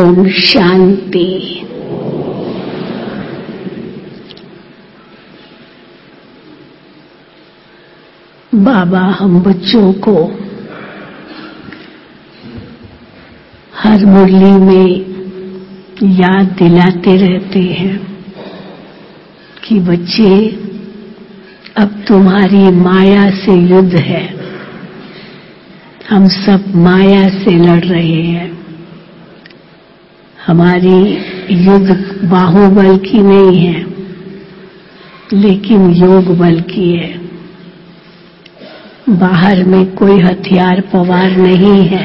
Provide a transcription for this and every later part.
ओम शांति। बाबा हम बच्चों को हर मुरली में याद दिलाते रहते हैं कि बच्चे अब तुम्हारी माया से युद्ध है। हम सब माया से लड़ रहे हैं। हमारी युद्ध बाहुबल की नहीं है, लेकिन योग बल की है। बाहर में कोई हथियार पवार नहीं है।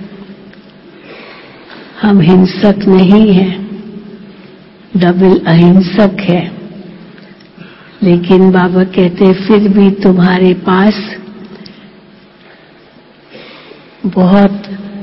हम हिंसक नहीं हैं, डबल अहिंसक है। लेकिन बाबा कहते फिर भी तुम्हारे पास बहुत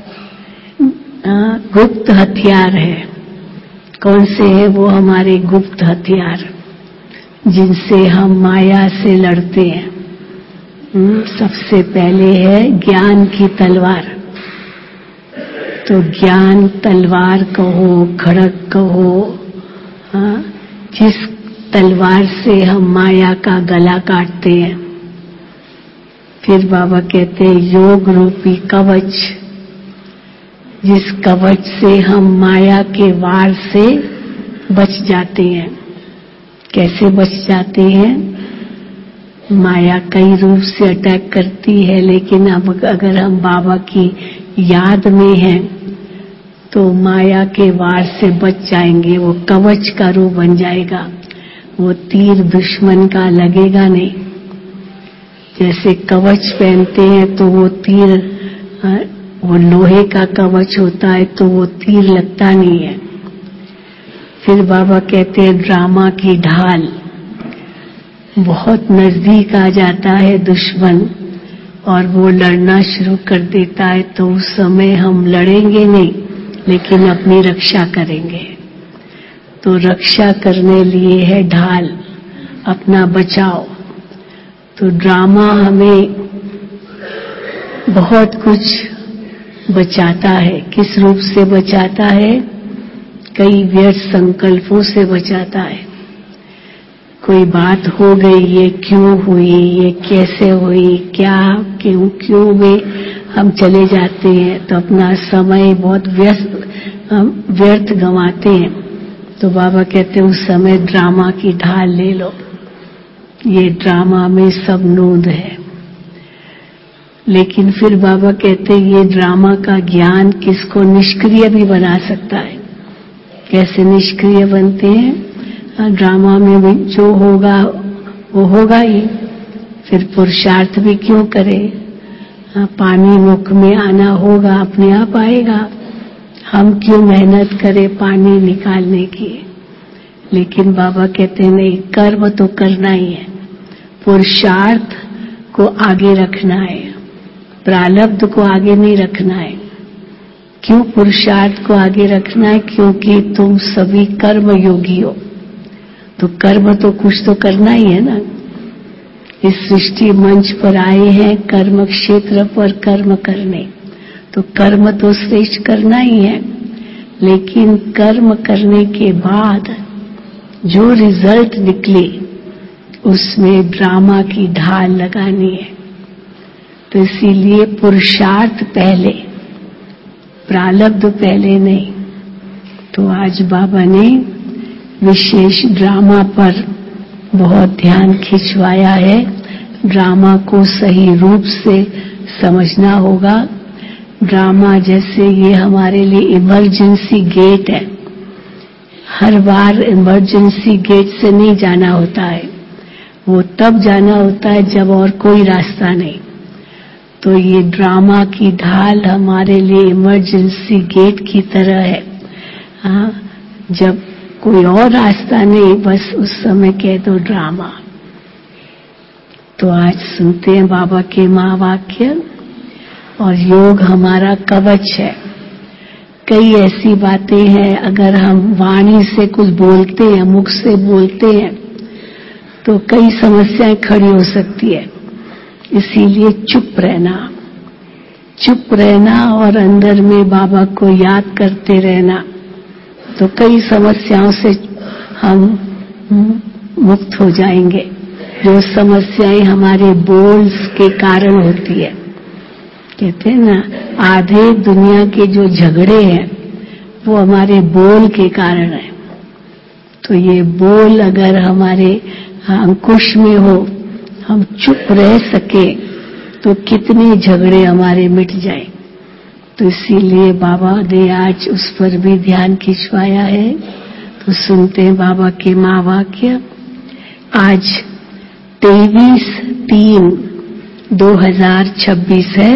गुप्त हथियार है। कौन से है वो? हमारे गुप्त हथियार जिनसे हम माया से लड़ते हैं। सबसे पहले है ज्ञान की तलवार। तो ज्ञान तलवार कहो, खड़ग कहो, जिस तलवार से हम माया का गला काटते हैं। फिर बाबा कहते हैं योग रूपी कवच, जिस कवच से हम माया के वार से बच जाते हैं। कैसे बच जाते हैं? माया कई रूप से अटैक करती है, लेकिन अब अगर हम बाबा की याद में हैं तो माया के वार से बच जाएंगे। वो कवच का रूप बन जाएगा। वो तीर दुश्मन का लगेगा नहीं। जैसे कवच पहनते हैं तो वो तीर, वो लोहे का कवच होता है तो वो तीर लगता नहीं है। फिर बाबा कहते हैं ड्रामा की ढाल। बहुत नजदीक आ जाता है दुश्मन और वो लड़ना शुरू कर देता है, तो उस समय हम लड़ेंगे नहीं, लेकिन अपनी रक्षा करेंगे। तो रक्षा करने लिए है ढाल, अपना बचाव। तो ड्रामा हमें बहुत कुछ बचाता है। किस रूप से बचाता है? कई व्यर्थ संकल्पों से बचाता है। कोई बात हो गई, ये क्यों हुई, ये कैसे हुई, क्या क्यों हुई, हम चले जाते हैं तो अपना समय बहुत व्यर्थ गंवाते हैं। तो बाबा कहते हैं उस समय ड्रामा की ढाल ले लो। ये ड्रामा में सब नूंद है। लेकिन फिर बाबा कहते हैं ये ड्रामा का ज्ञान किसको निष्क्रिय भी बना सकता है। कैसे निष्क्रिय बनते हैं? ड्रामा में भी जो होगा वो होगा ही। फिर पुरुषार्थ भी क्यों करे? पानी मुख में आना होगा, अपने आप आएगा। हम क्यों मेहनत करें पानी निकालने की? लेकिन बाबा कहते हैं नहीं, कर्म तो करना ही है। पुरुषार्थ को आगे रखना है, प्रारब्ध को आगे नहीं रखना है। क्यों पुरुषार्थ को आगे रखना है? क्योंकि तुम सभी कर्म योगी हो। तो कर्म तो कुछ तो करना ही है ना। इस सृष्टि मंच पर आए हैं कर्म क्षेत्र पर कर्म करने, तो कर्म तो श्रेष्ठ करना ही है। लेकिन कर्म करने के बाद जो रिजल्ट निकले उसमें ड्रामा की ढाल लगानी है। तो इसीलिए पुरुषार्थ पहले, प्रारब्ध पहले नहीं। तो आज बाबा ने विशेष ड्रामा पर बहुत ध्यान खिंचवाया है। ड्रामा को सही रूप से समझना होगा। ड्रामा जैसे ये हमारे लिए इमरजेंसी गेट है। हर बार इमरजेंसी गेट से नहीं जाना होता है, वो तब जाना होता है जब और कोई रास्ता नहीं। तो ये ड्रामा की ढाल हमारे लिए इमरजेंसी गेट की तरह है। जब कोई और रास्ता नहीं, बस उस समय कह दो ड्रामा। तो आज सुनते हैं बाबा के महावाक्य। और योग हमारा कवच है। कई ऐसी बातें हैं, अगर हम वाणी से कुछ बोलते हैं, मुख से बोलते हैं, तो कई समस्याएं खड़ी हो सकती है। इसीलिए चुप रहना और अंदर में बाबा को याद करते रहना। तो कई समस्याओं से हम मुक्त हो जाएंगे। जो समस्याएं हमारे बोल्स के कारण होती है, कहते हैं ना, आधे दुनिया के जो झगड़े हैं वो हमारे बोल के कारण है। तो ये बोल अगर हमारे अंकुश में हो, हम चुप रह सके, तो कितने झगड़े हमारे मिट जाए। तो इसीलिए बाबा ने आज उस पर भी ध्यान खिंचवाया है। तो सुनते हैं बाबा के महावाक्य। आज 23/3/2026 है।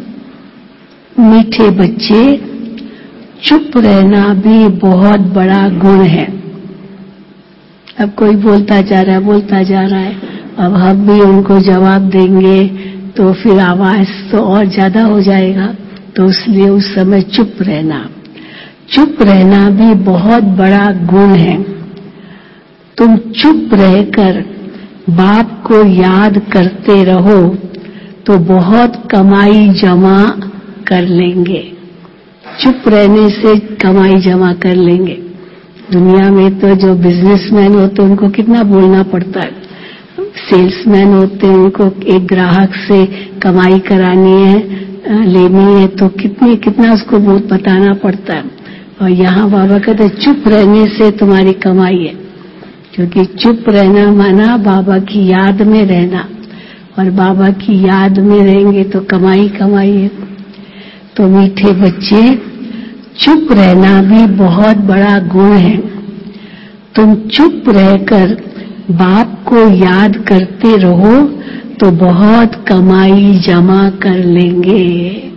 मीठे बच्चे, चुप रहना भी बहुत बड़ा गुण है। अब कोई बोलता जा रहा है, अब हम भी उनको जवाब देंगे तो फिर आवाज तो और ज्यादा हो जाएगा। तो इसलिए उस समय चुप रहना भी बहुत बड़ा गुण है। तुम चुप रहकर बाप को याद करते रहो तो बहुत कमाई जमा कर लेंगे। चुप रहने से कमाई जमा कर लेंगे। दुनिया में तो जो बिजनेसमैन होते हैं उनको कितना बोलना पड़ता है, सेल्समैन होते हैं उनको एक ग्राहक से कमाई करानी है, लेनी है, तो कितना उसको बहुत बताना पड़ता है। और यहाँ बाबा कहते चुप रहने से तुम्हारी कमाई है, क्योंकि चुप रहना माना बाबा की याद में रहना, और बाबा की याद में रहेंगे तो कमाई है। तो मीठे बच्चे, चुप रहना भी बहुत बड़ा गुण है। तुम चुप रहकर बाप को याद करते रहो तो बहुत कमाई जमा कर लेंगे।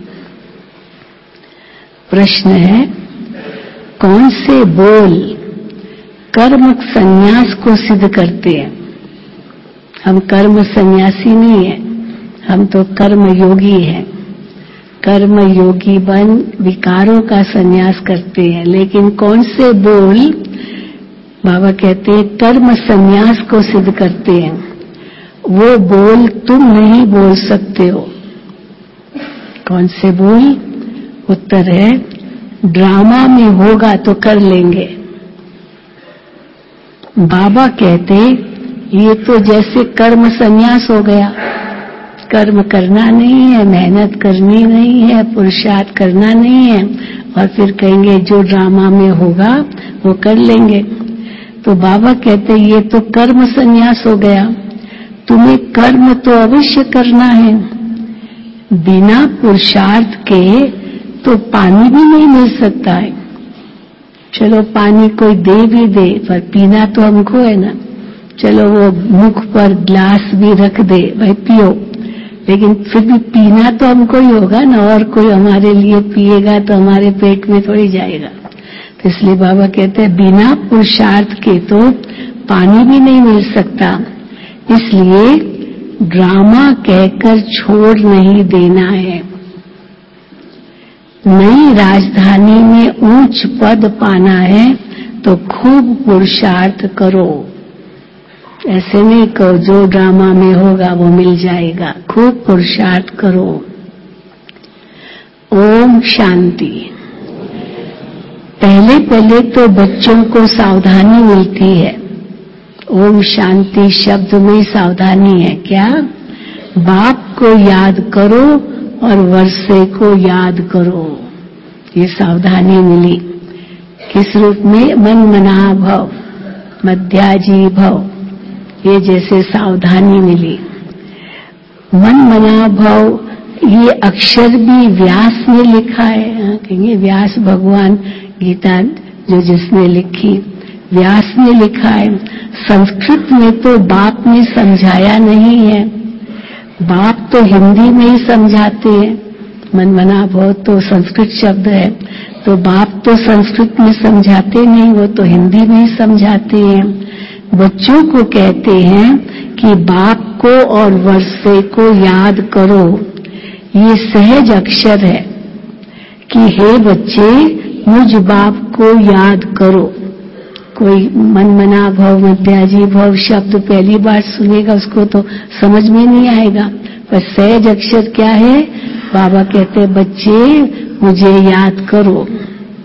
प्रश्न है, कौन से बोल कर्म संन्यास को सिद्ध करते हैं? हम कर्म सन्यासी नहीं है, हम तो कर्म योगी हैं। कर्म योगी बन विकारों का संन्यास करते हैं। लेकिन कौन से बोल बाबा कहते हैं कर्म संन्यास को सिद्ध करते हैं? वो बोल तुम नहीं बोल सकते हो। कौन से बोल? उत्तर है, ड्रामा में होगा तो कर लेंगे। बाबा कहते ये तो जैसे कर्म संन्यास हो गया, कर्म करना नहीं है, मेहनत करनी नहीं है, पुरुषार्थ करना नहीं है, और फिर कहेंगे जो ड्रामा में होगा वो कर लेंगे। तो बाबा कहते ये तो कर्म संन्यास हो गया। तुम्हें कर्म तो अवश्य करना है। बिना पुरुषार्थ के तो पानी भी नहीं मिल सकता है। चलो पानी कोई दे भी दे, पर पीना तो हमको है ना। चलो वो मुख पर ग्लास भी रख दे, भाई पियो, लेकिन फिर भी पीना तो हमको ही होगा ना, और कोई हमारे लिए पिएगा तो हमारे पेट में थोड़ी जाएगा। तो इसलिए बाबा कहते हैं बिना पुरुषार्थ के तो पानी भी नहीं मिल सकता। इसलिए ड्रामा कहकर छोड़ नहीं देना है। नई राजधानी में ऊंच पद पाना है तो खूब पुरुषार्थ करो। ऐसे नहीं कहो जो ड्रामा में होगा वो मिल जाएगा, खूब पुरुषार्थ करो। ओम शांति। पहले तो बच्चों को सावधानी मिलती है। ओम शांति शब्द में सावधानी है। क्या? बाप को याद करो और वर्षे को याद करो। ये सावधानी मिली। किस रूप में? मन मना भव, मध्याजी भव, ये जैसे सावधानी मिली। मन मना भव, ये अक्षर भी व्यास ने लिखा है। कहेंगे व्यास भगवान, गीता जो जिसने लिखी, व्यास ने लिखा है। संस्कृत में तो बाप ने समझाया नहीं है, बाप तो हिंदी में ही समझाते हैं। मन मना भव तो संस्कृत शब्द है, तो बाप तो संस्कृत में समझाते नहीं, वो तो हिंदी में ही समझाते हैं। बच्चों को कहते हैं कि बाप को और वर्षे को याद करो। ये सहज अक्षर है कि हे बच्चे मुझ बाप को याद करो। कोई मन मना भव, मध्याजी भव शब्द पहली बार सुनेगा उसको तो समझ में नहीं आएगा, पर सहज अक्षर क्या है? बाबा कहते हैं बच्चे मुझे याद करो।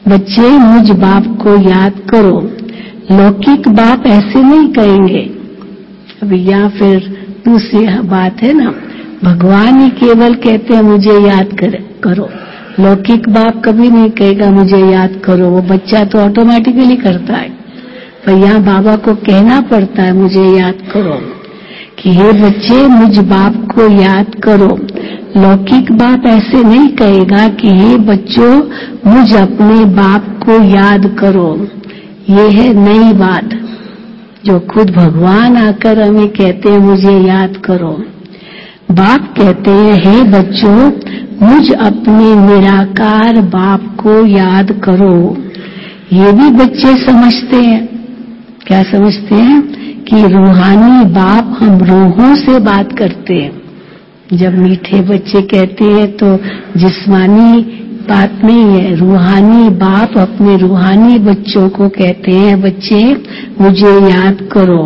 बच्चे मुझ बाप को याद करो। लौकिक बाप ऐसे नहीं कहेंगे। अभी यहाँ फिर दूसरी बात है ना, भगवान ही केवल कहते हैं मुझे याद करो। लौकिक बाप कभी नहीं कहेगा मुझे याद करो, वो बच्चा तो ऑटोमेटिकली करता है। पर यहाँ बाबा को कहना पड़ता है मुझे याद करो, कि हे बच्चे मुझ बाप को याद करो। लौकिक बाप ऐसे नहीं कहेगा कि हे बच्चों मुझ अपने बाप को याद करो। ये है नई बात जो खुद भगवान आकर हमें कहते हैं मुझे याद करो। बाप कहते हैं हे बच्चों मुझ अपने निराकार बाप को याद करो। ये भी बच्चे समझते हैं। क्या समझते हैं? कि रूहानी बाप हम रूहों से बात करते हैं। जब मीठे बच्चे कहते हैं तो जिस्मानी बात नहीं है, रूहानी बाप अपने रूहानी बच्चों को कहते हैं बच्चे मुझे याद करो।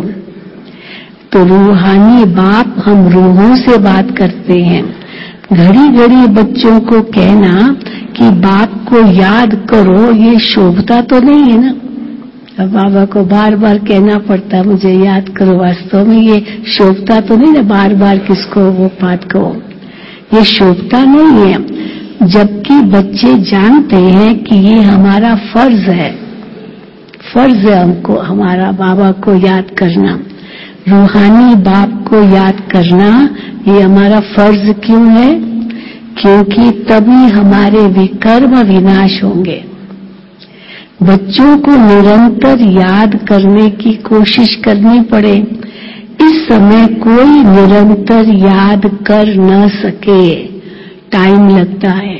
तो रूहानी बाप हम रूहों से बात करते हैं। घड़ी घड़ी बच्चों को कहना कि बाप को याद करो, ये शोभता तो नहीं है ना। अब बाबा को बार बार कहना पड़ता है मुझे याद करो, वास्तव में ये शोभता तो नहीं ना, बार बार किसको वो बात कहो, ये शोभता नहीं है। जबकि बच्चे जानते हैं कि ये हमारा फर्ज है, फर्ज है हमको हमारा बाबा को याद करना, रूहानी बाप को याद करना। ये हमारा फर्ज क्यों है? क्योंकि तभी हमारे विकर्म विनाश होंगे। बच्चों को निरंतर याद करने की कोशिश करनी पड़े। इस समय कोई निरंतर याद कर न सके, टाइम लगता है।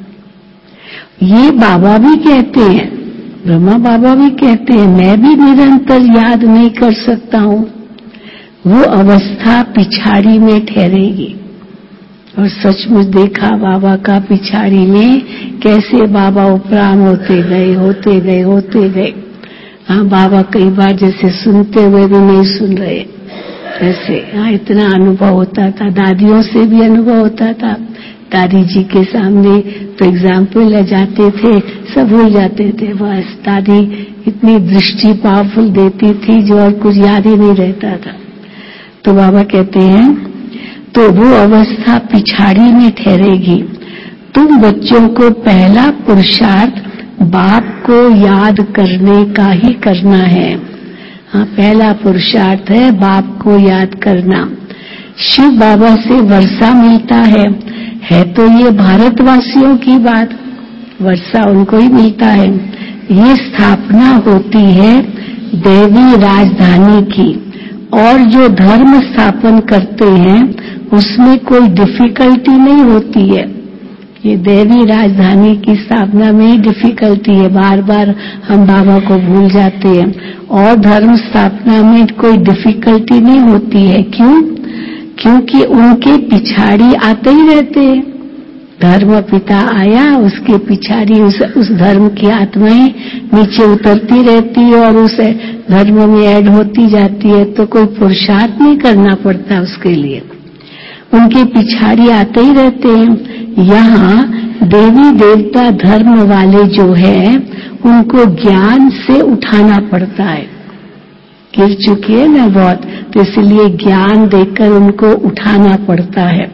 ये बाबा भी कहते हैं, ब्रह्मा बाबा भी कहते हैं मैं भी निरंतर याद नहीं कर सकता हूं। वो अवस्था पिछाड़ी में ठहरेगी। और सचमुच देखा बाबा का पिछाड़ी में कैसे बाबा उपराम होते गए होते गए होते गए। हाँ बाबा कई बार जैसे सुनते हुए भी नहीं सुन रहे, ऐसे हाँ इतना अनुभव होता था। दादियों से भी अनुभव होता था। दादी जी के सामने तो एग्जाम्पल ले जाते थे, सब भूल जाते थे। बस दादी इतनी दृष्टि पावरफुल देती थी जो और कुछ याद ही नहीं रहता था। तो बाबा कहते हैं तो वो अवस्था पिछाड़ी में ठहरेगी। तुम बच्चों को पहला पुरुषार्थ बाप को याद करने का ही करना है। हाँ पहला पुरुषार्थ है बाप को याद करना। शिव बाबा से वर्षा मिलता है तो ये भारतवासियों की बात, वर्षा उनको ही मिलता है। ये स्थापना होती है देवी राजधानी की, और जो धर्म स्थापन करते हैं उसमें कोई डिफिकल्टी नहीं होती है। ये देवी राजधानी की स्थापना में ही डिफिकल्टी है, बार बार हम बाबा को भूल जाते हैं। और धर्म स्थापना में कोई डिफिकल्टी नहीं होती है। क्यों? क्योंकि उनके पिछाड़ी आते ही रहते हैं। धर्म पिता आया, उसके पिछाड़ी उस धर्म की आत्माएं नीचे उतरती रहती है और उस धर्म में ऐड होती जाती है। तो कोई पुरुषार्थ नहीं करना पड़ता उसके लिए, उनके पिछाड़ी आते ही रहते हैं। यहाँ देवी देवता धर्म वाले जो है उनको ज्ञान से उठाना पड़ता है। गिर चुकी है ना बहुत, तो इसलिए ज्ञान देकर उनको उठाना पड़ता है।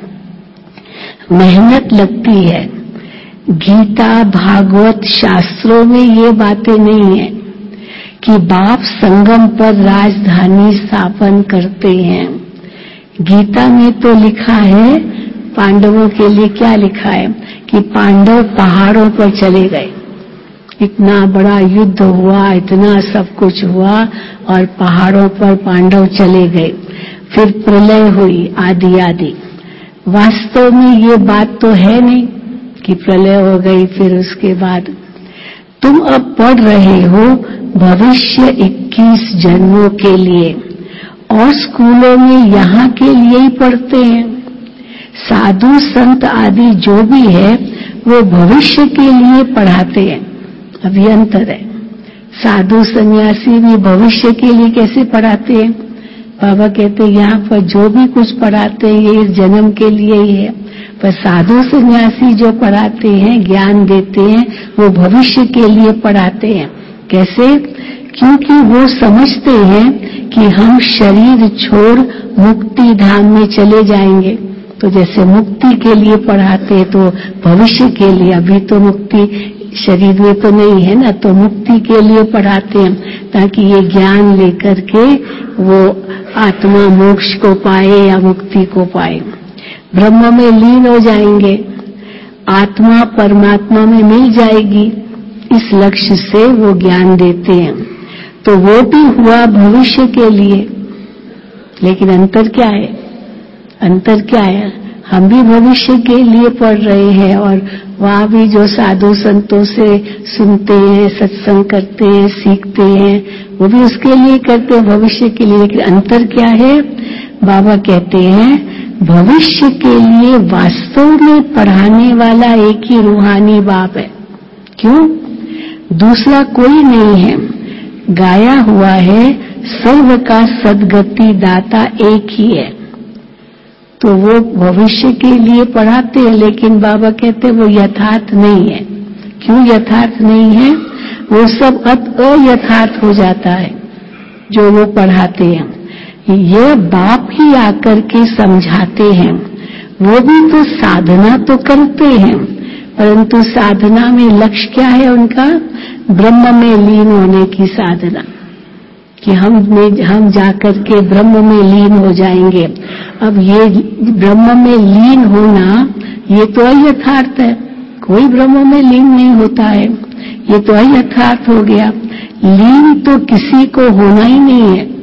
मेहनत लगती है। गीता भागवत शास्त्रों में ये बातें नहीं है कि बाप संगम पर राजधानी स्थापन करते हैं। गीता में तो लिखा है, पांडवों के लिए क्या लिखा है कि पांडव पहाड़ों पर चले गए। इतना बड़ा युद्ध हुआ, इतना सब कुछ हुआ और पहाड़ों पर पांडव चले गए। फिर प्रलय हुई आदि आदि। वास्तव में ये बात तो है नहीं कि प्रलय हो गई फिर उसके बाद। तुम अब पढ़ रहे हो भविष्य 21 जन्मों के लिए, और स्कूलों में यहाँ के लिए ही पढ़ते हैं। साधु संत आदि जो भी है वो भविष्य के लिए पढ़ाते हैं। अभी अंतर है। साधु सन्यासी भी भविष्य के लिए कैसे पढ़ाते हैं? बाबा कहते हैं यहाँ पर जो भी कुछ पढ़ाते हैं ये इस जन्म के लिए ही है, पर साधु सन्यासी जो पढ़ाते हैं, ज्ञान देते हैं, वो भविष्य के लिए पढ़ाते हैं। कैसे? क्योंकि वो समझते हैं कि हम शरीर छोड़ मुक्ति धाम में चले जाएंगे। तो जैसे मुक्ति के लिए पढ़ाते हैं, तो भविष्य के लिए, अभी तो मुक्ति शरीर में तो नहीं है ना, तो मुक्ति के लिए पढ़ाते हैं, ताकि ये ज्ञान लेकर के वो आत्मा मोक्ष को पाए या मुक्ति को पाए, ब्रह्म में लीन हो जाएंगे, आत्मा परमात्मा में मिल जाएगी। इस लक्ष्य से वो ज्ञान देते हैं। तो वो भी हुआ भविष्य के लिए, लेकिन अंतर क्या है? अंतर क्या है? हम भी भविष्य के लिए पढ़ रहे हैं, और वहां भी जो साधु संतों से सुनते हैं, सत्संग करते हैं, सीखते हैं, वो भी उसके लिए करते हैं, भविष्य के लिए। लेकिन अंतर क्या है? बाबा कहते हैं भविष्य के लिए वास्तव में पढ़ाने वाला एक ही रूहानी बाप है। क्यों? दूसरा कोई नहीं है। गाया हुआ है सर्व का सद्गति दाता एक ही है। तो वो भविष्य के लिए पढ़ाते हैं, लेकिन बाबा कहते हैं वो यथार्थ नहीं है। क्यों यथार्थ नहीं है? वो सब अयथार्थ हो जाता है जो वो पढ़ाते हैं। ये बाप ही आकर के समझाते हैं। वो भी तो साधना तो करते हैं, परंतु साधना में लक्ष्य क्या है उनका? ब्रह्म में लीन होने की साधना, कि हम जाकर के ब्रह्म में लीन हो जाएंगे। अब ये ब्रह्म में लीन होना, ये तो अयथार्थ है। कोई ब्रह्म में लीन नहीं होता है, ये तो अयथार्थ हो गया। लीन तो किसी को होना ही नहीं है।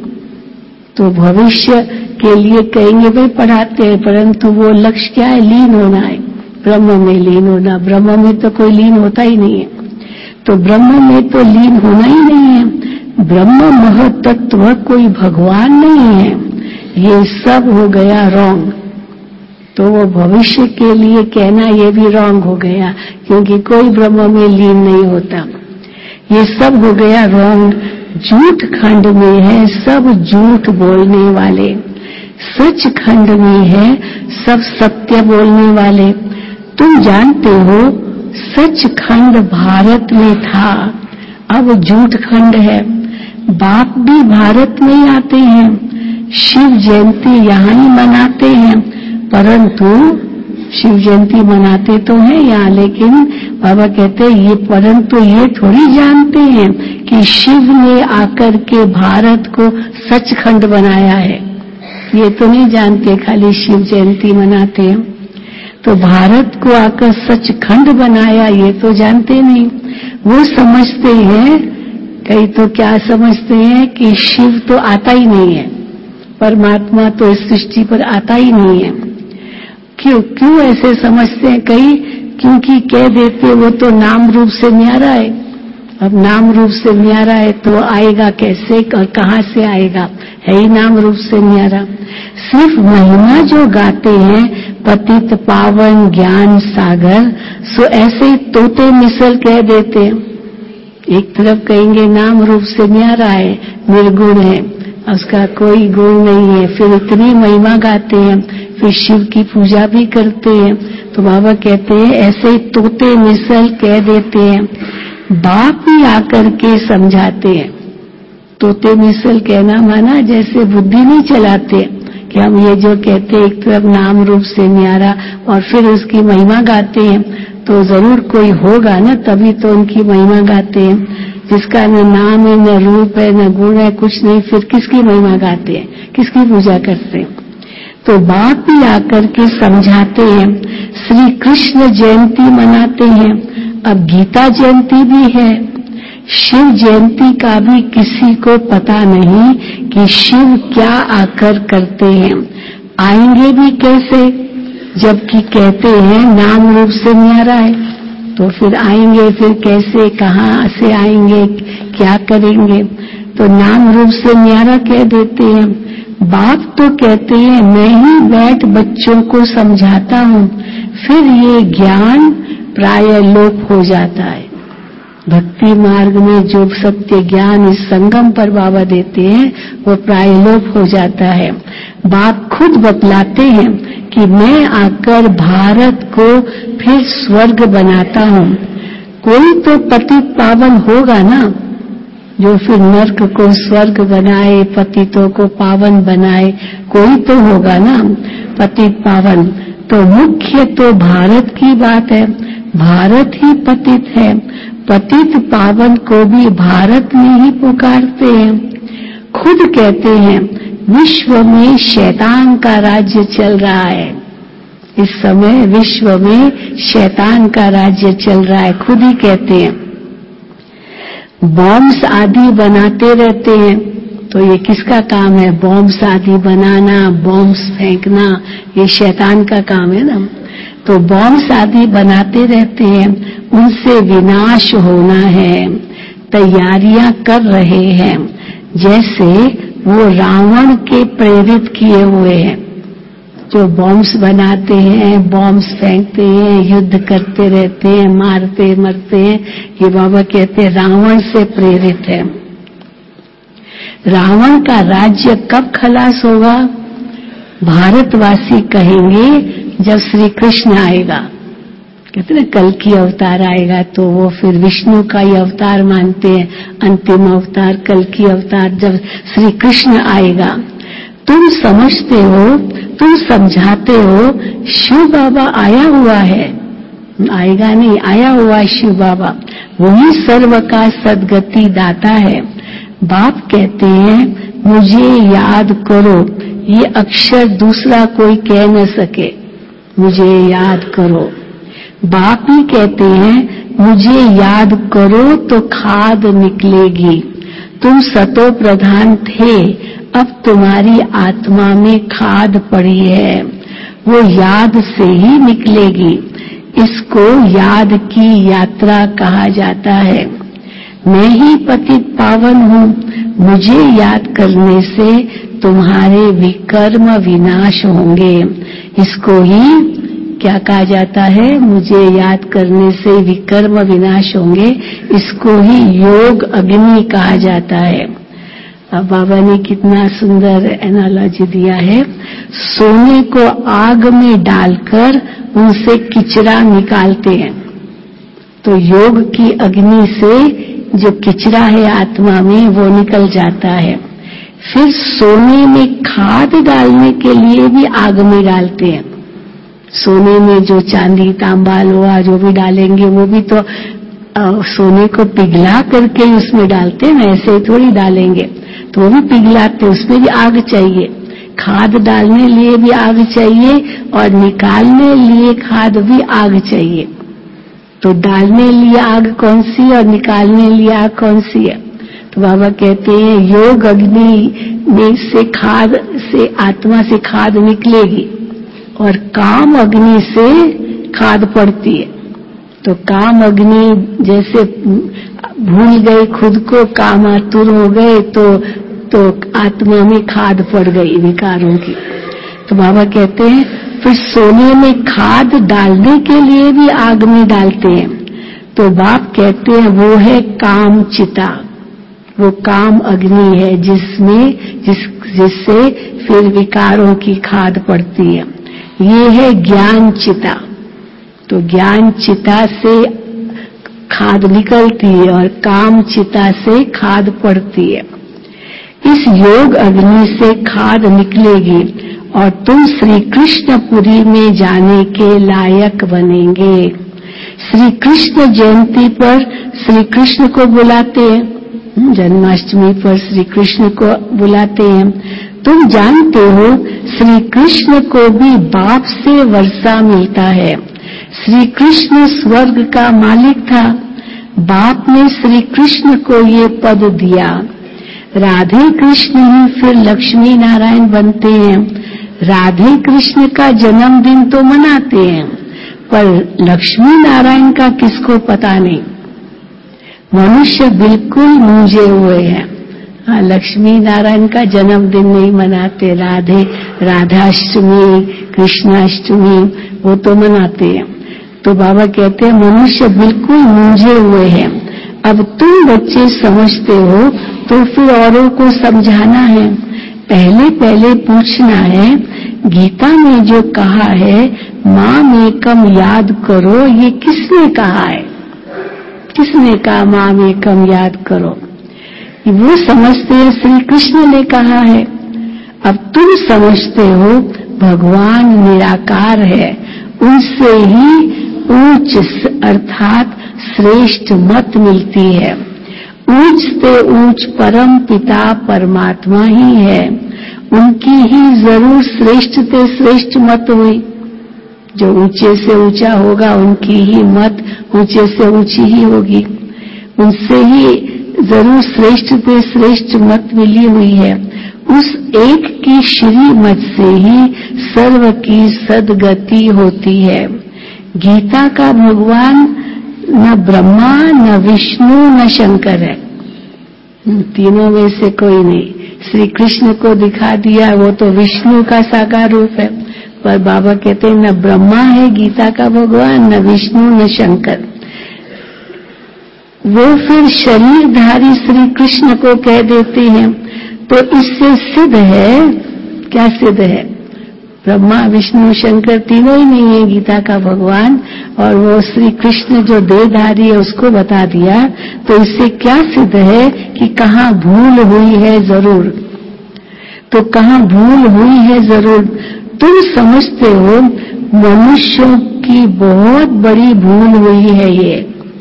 तो भविष्य के लिए कहेंगे भाई पढ़ाते हैं, परंतु वो लक्ष्य क्या है? लीन होना है, ब्रह्म में लीन होना। ब्रह्म में तो कोई लीन होता ही नहीं है, तो ब्रह्म में तो लीन होना ही नहीं है। ब्रह्म महतत्व कोई भगवान नहीं है, ये सब हो गया रॉन्ग। तो वो भविष्य के लिए कहना ये भी रॉन्ग हो गया, क्योंकि कोई ब्रह्म में लीन नहीं होता। ये सब हो गया रॉन्ग। झूठ खंड में है सब झूठ बोलने वाले, सच खंड में है सब सत्य बोलने वाले। तुम जानते हो सच खंड भारत में था, अब झूठ खंड है। बाप भी भारत में ही आते हैं, शिव जयंती यहाँ ही मनाते हैं, परंतु शिव जयंती मनाते तो हैं यहाँ, लेकिन बाबा कहते हैं ये, परंतु ये थोड़ी जानते हैं कि शिव ने आकर के भारत को सचखंड बनाया है। ये तो नहीं जानते, खाली शिव जयंती मनाते हैं। तो भारत को आकर सचखंड बनाया ये तो जानते नहीं। वो समझते हैं, कई तो क्या समझते हैं कि शिव तो आता ही नहीं है, परमात्मा तो इस सृष्टि पर आता ही नहीं है। क्यों ऐसे समझते हैं कई? क्योंकि कह देते वो तो नाम रूप से न्यारा है। अब नाम रूप से न्यारा है तो आएगा कैसे और कहाँ से आएगा? है ही नाम रूप से न्यारा। सिर्फ महिमा जो गाते हैं पतित पावन ज्ञान सागर, सो ऐसे ही तोते मिसल कह देते हैं। एक तरफ कहेंगे नाम रूप से न्यारा है, निर्गुण है, उसका कोई गुण नहीं है, फिर इतनी महिमा गाते हैं, फिर शिव की पूजा भी करते हैं। तो बाबा कहते हैं ऐसे ही तोते मिसल कह देते हैं। बाप ही आकर के समझाते हैं। तोते मिसल कहना माना जैसे बुद्धि नहीं चलाते कि हम ये जो कहते हैं एक तरफ नाम रूप से न्यारा और फिर उसकी महिमा गाते हैं, तो जरूर कोई होगा ना, तभी तो उनकी महिमा गाते हैं। जिसका न नाम है, न रूप है, न गुण है, कुछ नहीं, फिर किसकी महिमा गाते हैं, किसकी पूजा करते हैं? तो बाप ही आकर के समझाते हैं। श्री कृष्ण जयंती मनाते हैं, अब गीता जयंती भी है। शिव जयंती का भी किसी को पता नहीं कि शिव क्या आकर करते हैं, आएंगे भी कैसे, जबकि कहते हैं नाम रूप से न्यारा है। तो फिर आएंगे, फिर कैसे, कहाँ से आएंगे, क्या करेंगे? तो नाम रूप से न्यारा कह देते हैं। बाप तो कहते हैं मैं ही बैठ बच्चों को समझाता हूँ, फिर ये ज्ञान प्राय लोप हो जाता है। भक्ति मार्ग में जो सत्य ज्ञान इस संगम पर बाबा देते हैं वो प्राय लोप हो जाता है। बाप खुद बतलाते हैं कि मैं आकर भारत को फिर स्वर्ग बनाता हूँ। कोई तो पतित पावन होगा ना, जो फिर नर्क को स्वर्ग बनाए, पतितों को पावन बनाए, कोई तो होगा ना पतित पावन। तो मुख्य तो भारत की बात है, भारत ही पतित है, पतित पावन को भी भारत में ही पुकारते हैं। खुद कहते हैं विश्व में शैतान का राज्य चल रहा है, इस समय विश्व में शैतान का राज्य चल रहा है, खुद ही कहते हैं। बॉम्ब्स आदि बनाते रहते हैं, तो ये किसका काम है? बॉम्ब्स आदि बनाना, बॉम्ब्स फेंकना, ये शैतान का काम है ना। तो बॉम्ब्स आदि बनाते रहते हैं, उनसे विनाश होना है, तैयारियां कर रहे हैं। जैसे वो रावण के प्रेरित किए हुए हैं, जो बॉम्ब्स बनाते हैं, बॉम्ब्स फेंकते हैं, युद्ध करते रहते हैं, मारते मरते हैं, ये बाबा कहते हैं रावण से प्रेरित है। रावण का राज्य कब खलास होगा? भारतवासी कहेंगे जब श्री कृष्ण आएगा। कहते हैं कल की अवतार आएगा, तो वो फिर विष्णु का ही अवतार मानते हैं, अंतिम अवतार, कल की अवतार जब श्री कृष्ण आएगा। तुम समझते हो, तुम समझाते हो शिव बाबा आया हुआ है, आएगा नहीं, आया हुआ है शिव बाबा, वही सर्व का सद्गति दाता है। बाप कहते हैं मुझे याद करो, ये अक्षर दूसरा कोई कह न सके, मुझे याद करो। बाप ही कहते हैं मुझे याद करो तो खाद निकलेगी। तुम सतो प्रधान थे, अब तुम्हारी आत्मा में खाद पड़ी है, वो याद से ही निकलेगी। इसको याद की यात्रा कहा जाता है। मैं ही पतित पावन हूँ, मुझे याद करने से तुम्हारे विकर्म विनाश होंगे। इसको ही क्या कहा जाता है? मुझे याद करने से विकर्म विनाश होंगे। इसको ही योग अग्नि कहा जाता है। अब बाबा ने कितना सुंदर एनालॉजी दिया है। सोने को आग में डालकर उनसे किचरा निकालते हैं, तो योग की अग्नि से जो किचरा है आत्मा में वो निकल जाता है। फिर सोने में खाद डालने के लिए भी आग में डालते हैं। सोने में जो चांदी तांबा लोहा जो भी डालेंगे वो भी तो सोने को पिघला करके उसमें डालते हैं, ऐसे ही थोड़ी डालेंगे, तो वो भी पिघलाते, उसमें भी आग चाहिए। खाद डालने लिए भी आग चाहिए और निकालने लिए खाद भी आग चाहिए। तो डालने लिए आग कौन सी और निकालने लिए आग कौन सी है? तो बाबा कहते हैं योग अग्नि में से खाद से आत्मा से खाद निकलेगी और काम अग्नि से खाद पड़ती है। तो काम अग्नि जैसे भूल गए खुद को, कामातुर हो गए, तो आत्मा में खाद पड़ गई विकारों की। तो बाबा कहते हैं फिर सोने में खाद डालने के लिए भी आग में डालते हैं। तो बाप कहते हैं वो है काम चिता, वो काम अग्नि है जिससे फिर विकारों की खाद पड़ती है। ये है ज्ञान चिता। तो ज्ञान चिता से खाद निकलती है और काम चिता से खाद पड़ती है। इस योग अग्नि से खाद निकलेगी और तुम श्री कृष्णपुरी में जाने के लायक बनेंगे। श्री कृष्ण जयंती पर श्री कृष्ण को बुलाते हैं, जन्माष्टमी पर श्री कृष्ण को बुलाते हैं। तुम जानते हो श्री कृष्ण को भी बाप से वर्षा मिलता है। श्री कृष्ण स्वर्ग का मालिक था, बाप ने श्री कृष्ण को ये पद दिया। राधे कृष्ण ही फिर लक्ष्मी नारायण बनते हैं। राधे कृष्ण का जन्मदिन तो मनाते हैं, पर लक्ष्मी नारायण का किसको पता नहीं। मनुष्य बिल्कुल मूंझे हुए हैं। लक्ष्मी नारायण का जन्मदिन नहीं मनाते, राधाष्टमी, कृष्णाष्टमी वो तो मनाते हैं। तो बाबा कहते हैं मनुष्य बिल्कुल मूंझे हुए हैं। अब तुम बच्चे समझते हो तो फिर औरों को समझाना है। पहले पहले पूछना है गीता में जो कहा है माम एकम याद करो, ये किसने कहा है? किसने कहा माम एकम याद करो? वो समझते हैं श्री कृष्ण ने कहा है। अब तुम समझते हो भगवान निराकार है, उनसे ही ऊंच अर्थात श्रेष्ठ मत मिलती है। ऊंच से ऊंच परम पिता परमात्मा ही है, उनकी ही जरूर श्रेष्ठ से श्रेष्ठ मत हुई। जो ऊंचे से ऊंचा होगा उनकी ही मत ऊंचे से ऊंची ही होगी, उनसे ही जरूर श्रेष्ठ से श्रेष्ठ मत मिली हुई है। उस एक की श्री मत से ही सर्व की सदगति होती है। गीता का भगवान न ब्रह्मा न विष्णु न शंकर है, तीनों में से कोई नहीं। श्री कृष्ण को दिखा दिया वो तो विष्णु का साकार रूप है, पर बाबा कहते हैं न ब्रह्मा है गीता का भगवान, न विष्णु न शंकर। वो फिर शरीरधारी श्री कृष्ण को कह देते हैं। तो इससे सिद्ध है, क्या सिद्ध है? ब्रह्मा विष्णु शंकर तीनों ही नहीं है गीता का भगवान, और वो श्री कृष्ण जो देहधारी है उसको बता दिया। तो इससे क्या सिद्ध है कि कहाँ भूल हुई है जरूर। तो कहाँ भूल हुई है जरूर। तुम समझते हो मनुष्यों की बहुत बड़ी भूल हुई है। ये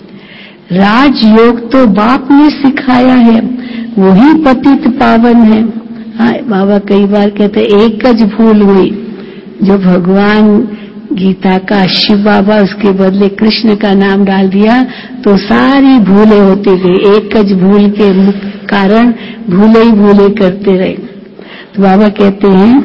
राजयोग तो बाप ने सिखाया है, वही पतित पावन है। हाँ, बाबा कई बार कहते एक गज भूल हुई। जो भगवान गीता का शिव बाबा उसके बदले कृष्ण का नाम डाल दिया तो सारी भूलें होती गई। एक गज भूल के कारण भूले ही भूले करते रहे। तो बाबा कहते हैं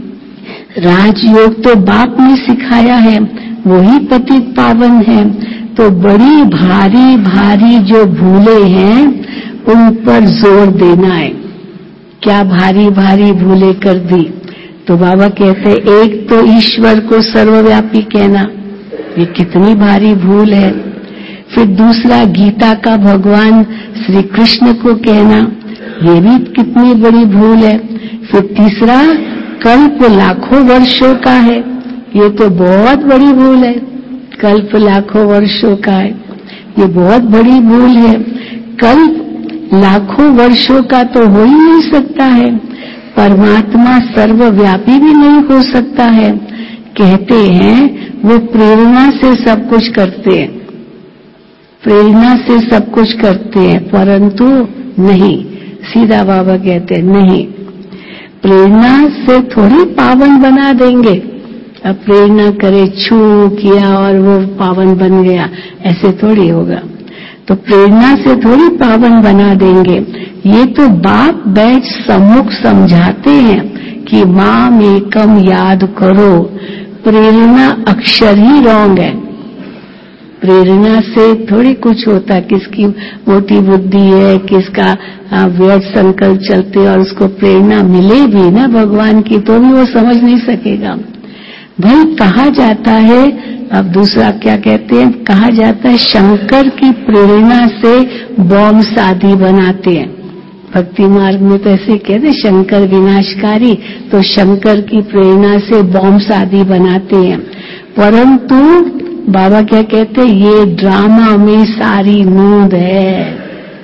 राजयोग तो बाप ने सिखाया है, वही पतित पावन है। तो बड़ी भारी भारी जो भूले हैं उन पर जोर देना है। क्या भारी भारी भूले कर दी? तो बाबा कहते हैं एक तो ईश्वर को सर्वव्यापी कहना, ये कितनी भारी भूल है। फिर दूसरा गीता का भगवान श्री कृष्ण को कहना, ये भी कितनी बड़ी भूल है। फिर तीसरा कल्प लाखों वर्षों का है, ये तो बहुत बड़ी भूल है। कल्प लाखों वर्षों का है, ये बहुत बड़ी भूल है। कल्प लाखों वर्षों का तो हो ही नहीं सकता है, परमात्मा सर्वव्यापी भी नहीं हो सकता है। कहते हैं वो प्रेरणा से सब कुछ करते हैं, प्रेरणा से सब कुछ करते हैं, परंतु नहीं। सीधा बाबा कहते हैं नहीं, प्रेरणा से थोड़ी पावन बना देंगे। अब प्रेरणा करे छू किया और वो पावन बन गया, ऐसे थोड़ी होगा। तो प्रेरणा से थोड़ी पावन बना देंगे। ये तो बाप बैठ सम्मुख समझाते हैं कि माम एकम याद करो। प्रेरणा अक्षर ही रॉन्ग है। प्रेरणा से थोड़ी कुछ होता, किसकी मोटी बुद्धि है, किसका व्यर्थ संकल्प चलते और उसको प्रेरणा मिले भी ना भगवान की तो भी वो समझ नहीं सकेगा। भाई कहा जाता है, अब दूसरा क्या कहते हैं, कहा जाता है शंकर की प्रेरणा से बॉम्ब आदि बनाते हैं। भक्ति मार्ग में तो ऐसे कहते हैं शंकर विनाशकारी, तो शंकर की प्रेरणा से बॉम्ब आदि बनाते हैं। परंतु बाबा क्या कहते हैं, ये ड्रामा में सारी नोंद है।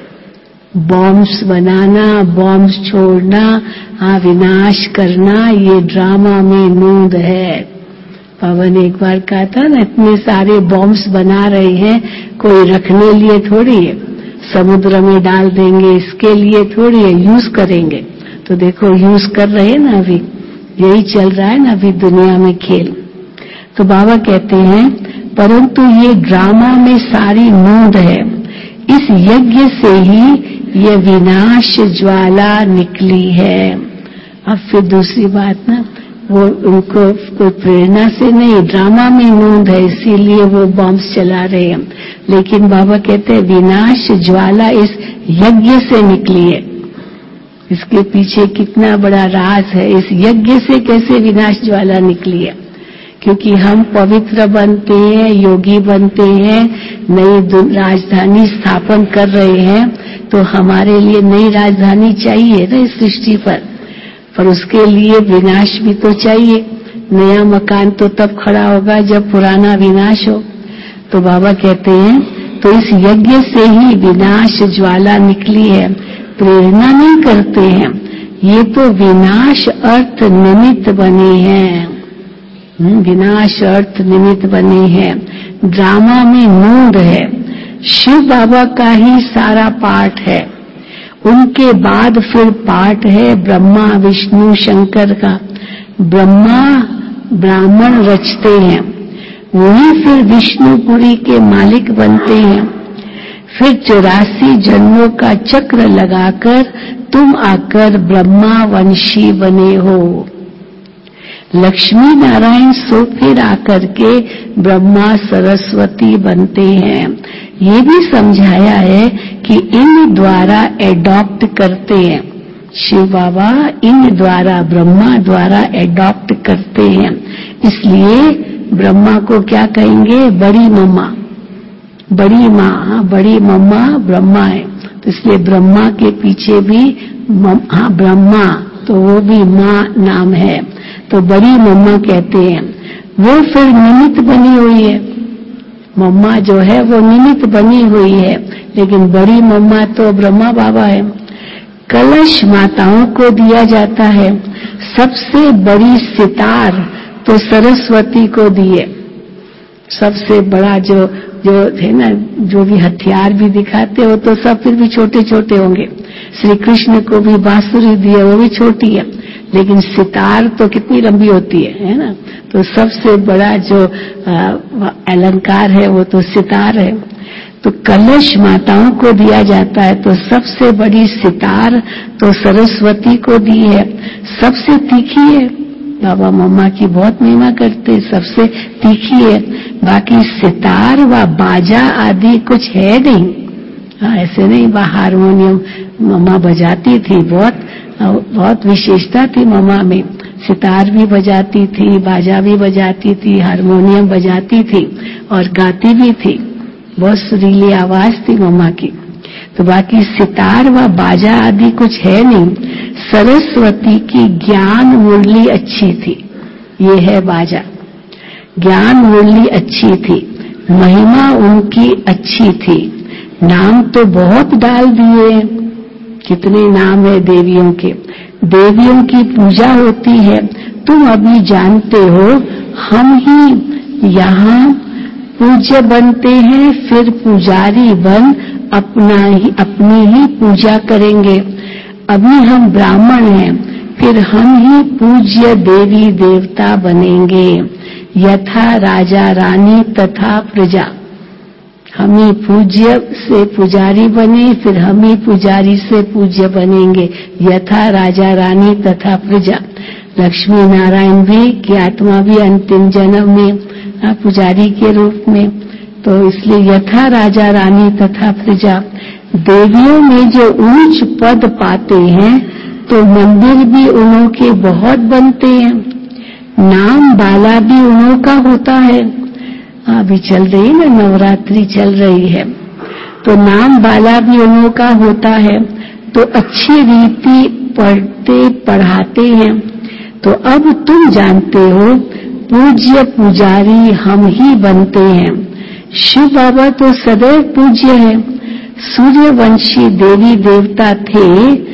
बॉम्ब्स बनाना, बॉम्ब्स छोड़ना, विनाश करना, ये ड्रामा में नोंद है। बाबा ने एक बार कहा था ना, इतने सारे बॉम्ब्स बना रहे हैं, कोई रखने लिए थोड़ी है, समुद्र में डाल देंगे इसके लिए थोड़ी है, यूज करेंगे। तो देखो यूज कर रहे हैं ना, अभी यही चल रहा है ना अभी दुनिया में खेल। तो बाबा कहते हैं परंतु ये ड्रामा में सारी नोंद है। इस यज्ञ से ही ये विनाश ज्वाला निकली है। अब फिर दूसरी बात ना, वो उनको कोई प्रेरणा से नहीं, ड्रामा में नोंद है, इसीलिए वो बॉम्ब्स चला रहे हैं। लेकिन बाबा कहते हैं विनाश ज्वाला इस यज्ञ से निकली है। इसके पीछे कितना बड़ा राज है, इस यज्ञ से कैसे विनाश ज्वाला निकली है। क्योंकि हम पवित्र बनते हैं, योगी बनते हैं, नई राजधानी स्थापन कर रहे हैं, तो हमारे लिए नई राजधानी चाहिए ना इस सृष्टि पर उसके लिए विनाश भी तो चाहिए। नया मकान तो तब खड़ा होगा जब पुराना विनाश हो। तो बाबा कहते हैं तो इस यज्ञ से ही विनाश ज्वाला निकली है, प्रेरणा नहीं करते हैं, ये तो विनाश अर्थ निमित्त बने हैं। विनाश अर्थ निमित्त बने हैं। ड्रामा में मूड है, शिव बाबा का ही सारा पाठ है, उनके बाद फिर पाठ है ब्रह्मा विष्णु शंकर का। ब्रह्मा ब्राह्मण रचते हैं, वही फिर विष्णुपुरी के मालिक बनते हैं। फिर 84 जन्मों का चक्र लगाकर तुम आकर ब्रह्मा वंशी बने हो। लक्ष्मी नारायण सो फिर आकर के ब्रह्मा सरस्वती बनते हैं। ये भी समझाया है कि इन द्वारा एडॉप्ट करते हैं, शिव बाबा इन द्वारा ब्रह्मा द्वारा एडॉप्ट करते हैं। इसलिए ब्रह्मा को क्या कहेंगे? बड़ी मम्मा, बड़ी माँ, बड़ी मम्मा ब्रह्मा है। तो इसलिए ब्रह्मा के पीछे भी ब्रह्मा, तो वो भी माँ नाम है, तो बड़ी मम्मा कहते हैं। वो फिर निमित्त बनी हुई है, मम्मा जो है वो निमित्त बनी हुई है, लेकिन बड़ी मम्मा तो ब्रह्मा बाबा है। कलश माताओं को दिया जाता है, सबसे बड़ी सितार तो सरस्वती को दिए। सबसे बड़ा जो है ना, जो भी हथियार भी दिखाते हो तो सब फिर भी छोटे छोटे होंगे। श्री कृष्ण को भी बांसुरी दिया, वो भी छोटी है, लेकिन सितार तो कितनी लंबी होती है ना। तो सबसे बड़ा जो अलंकार है वो तो सितार है। तो कलश माताओं को दिया जाता है, तो सबसे बड़ी सितार तो सरस्वती को दी है। सबसे तीखी है, बाबा मम्मा की बहुत महिमा करते, सबसे तीखी है। बाकी सितार व बाजा आदि कुछ है नहीं। ऐसे नहीं, वह हारमोनियम मम्मा बजाती थी, बहुत विशेषता थी मम्मा में। सितार भी बजाती थी, बाजा भी बजाती थी, हारमोनियम बजाती थी और गाती भी थी। बहुत सुरीली आवाज थी मम्मा की। तो बाकी सितार व बाजा आदि कुछ है नहीं। सरस्वती की ज्ञान मुरली अच्छी थी, ये है बाजा। ज्ञान मुरली अच्छी थी, महिमा उनकी अच्छी थी। नाम तो बहुत डाल दिए, कितने नाम है देवियों के। देवियों की पूजा होती है, तुम अभी जानते हो। हम ही यहाँ पूज्य बनते हैं, फिर पुजारी बन अपनी ही पूजा करेंगे। अभी हम ब्राह्मण हैं, फिर हम ही पूज्य देवी देवता बनेंगे। यथा राजा रानी तथा प्रजा, हम ही पूज्य से पुजारी बने, फिर हम ही पुजारी से पूज्य बनेंगे। यथा राजा रानी तथा प्रजा। लक्ष्मी नारायण भी की आत्मा भी अंतिम जन्म में पुजारी के रूप में। तो इसलिए यथा राजा रानी तथा प्रजा। देवियों में जो ऊंच पद पाते हैं, तो मंदिर भी उन्हों के बहुत बनते हैं। नाम बाला भी उन्हों का होता है। अभी चल रही है ना, नवरात्रि चल रही है, तो नाम बाला भी उन्हों का होता है। तो अच्छी रीति पढ़ते पढ़ाते हैं। तो अब तुम जानते हो, पूज्य पुजारी हम ही बनते हैं। शिव बाबा तो सदैव पूज्य है। सूर्यवंशी देवी देवता थे,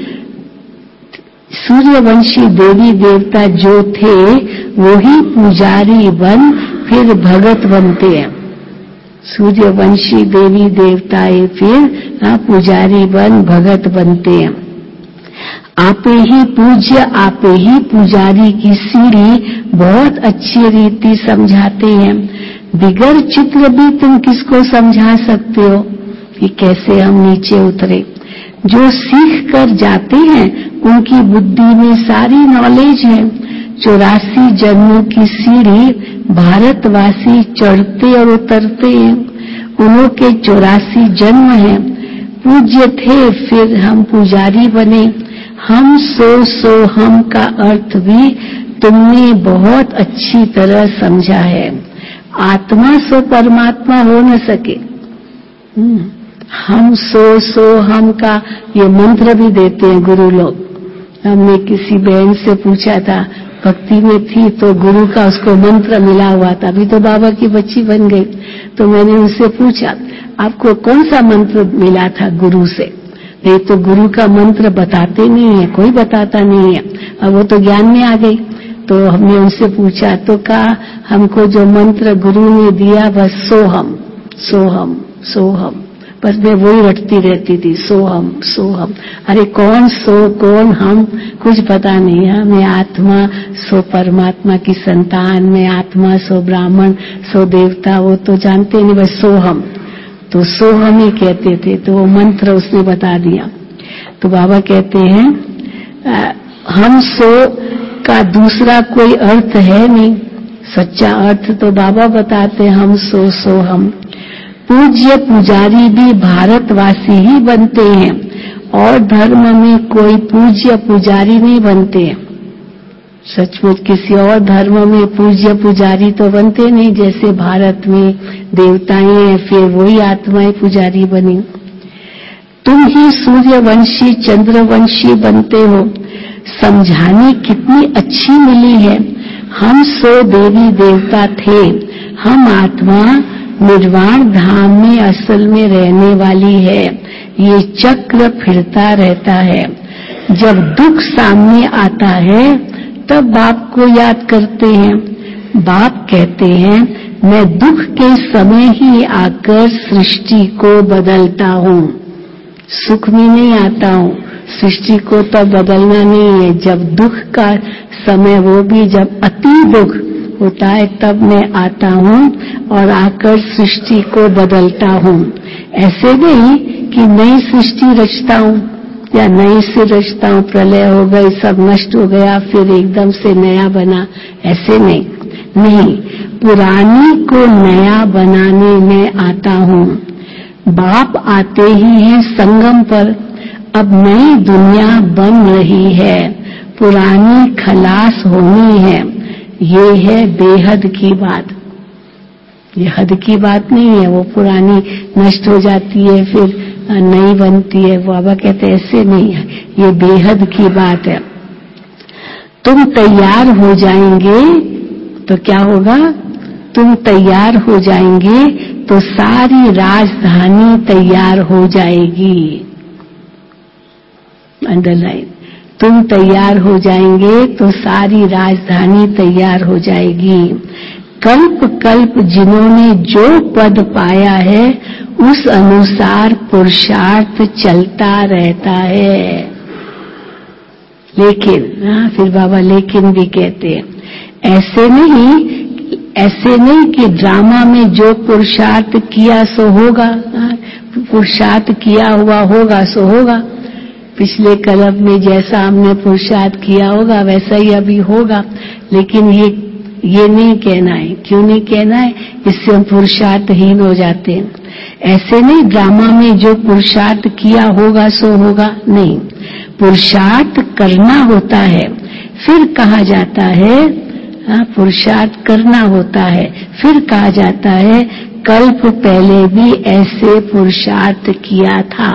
सूर्यवंशी देवी देवता जो थे वो ही पुजारी बन फिर भगत बनते हैं। सूर्यवंशी देवी देवताएं फिर पुजारी बन भगत बनते हैं। आपे ही पूज्य आपे ही पुजारी की सीढ़ी बहुत अच्छी रीति समझाते हैं। बिगर चित्र भी तुम किसको समझा सकते हो कि कैसे हम नीचे उतरे। जो सीख कर जाते हैं उनकी बुद्धि में सारी नॉलेज है। 84 जन्मों की सीढ़ी भारतवासी चढ़ते और उतरते हैं। उन्हों के 84 जन्म हैं। पूज्य थे, फिर हम पुजारी बने। हम सो हम का अर्थ भी तुमने बहुत अच्छी तरह समझा है। आत्मा सो परमात्मा हो न सके। हम सो हम का ये मंत्र भी देते हैं गुरु लोग। हमने किसी बहन से पूछा था, भक्ति में थी तो गुरु का उसको मंत्र मिला हुआ था, अभी तो बाबा की बच्ची बन गई। तो मैंने उनसे पूछा, आपको कौन सा मंत्र मिला था गुरु से? नहीं तो गुरु का मंत्र बताते नहीं है, कोई बताता नहीं है। अब वो तो ज्ञान में आ गई। तो हमने उनसे पूछा तो कहा, हमको जो मंत्र गुरु ने दिया बस सोहम सोहम सोहम, बस मैं वही रटती रहती थी, सोहम सोहम। अरे कौन सो कौन हम, कुछ पता नहीं है। मैं आत्मा, सो परमात्मा की संतान, मैं आत्मा, सो ब्राह्मण, सो देवता, वो तो जानते नहीं, बस सोहम। तो सोहम ही कहते थे। तो वो मंत्र उसने बता दिया। तो बाबा कहते हैं हम सो का दूसरा कोई अर्थ है नहीं, सच्चा अर्थ तो बाबा बताते हैं, हम सो सोहम। पूज्य पुजारी भी भारतवासी ही बनते हैं, और धर्म में कोई पूज्य पुजारी नहीं बनते। सचमुच किसी और धर्म में पूज्य पुजारी तो बनते नहीं, जैसे भारत में देवताएं हैं, फिर वही आत्माएं पुजारी बनी। तुम ही सूर्यवंशी चंद्रवंशी बनते हो, समझाने कितनी अच्छी मिली है। हम सो देवी देवता थे, हम आत्मा निर्वाण धाम में असल में रहने वाली है। ये चक्र फिरता रहता है। जब दुख सामने आता है तब बाप को याद करते हैं। बाप कहते हैं, मैं दुख के समय ही आकर सृष्टि को बदलता हूँ, सुख में नहीं आता हूँ। सृष्टि को तो बदलना नहीं है, जब दुख का समय, वो भी जब अति दुख होता है तब मैं आता हूँ और आकर सृष्टि को बदलता हूँ। ऐसे नहीं कि नई सृष्टि रचता हूँ या नई से रचता हूँ, प्रलय हो गई, सब नष्ट हो गया, फिर एकदम से नया बना, ऐसे नहीं, पुरानी को नया बनाने में आता हूँ। बाप आते ही हैं संगम पर, अब नई दुनिया बन रही है, पुरानी खलास होनी है। ये है बेहद की बात, ये हद की बात नहीं है। वो पुरानी नष्ट हो जाती है फिर नई बनती है, बाबा कहते ऐसे नहीं है, ये बेहद की बात है। तुम तैयार हो जाएंगे तो क्या होगा? तुम तैयार हो जाएंगे तो सारी राजधानी तैयार हो जाएगी। अंडरलाइन, तुम तैयार हो जाएंगे तो सारी राजधानी तैयार हो जाएगी। कल्प कल्प जिन्होंने जो पद पाया है उस अनुसार पुरुषार्थ चलता रहता है। लेकिन फिर बाबा लेकिन भी कहते हैं, ऐसे नहीं कि ड्रामा में जो पुरुषार्थ किया सो होगा, पुरुषार्थ किया हुआ होगा सो होगा। पिछले कल्प में जैसा हमने पुरुषार्थ किया होगा वैसा ही अभी होगा। लेकिन ये नहीं कहना है। क्यों नहीं कहना है? इससे हम पुरुषार्थहीन हो जाते हैं। ऐसे नहीं ड्रामा में जो पुरुषार्थ किया होगा सो होगा, नहीं, पुरुषार्थ करना होता है। फिर कहा जाता है, पुरुषार्थ करना होता है, फिर कहा जाता है कल्प पहले भी ऐसे पुरुषार्थ किया था।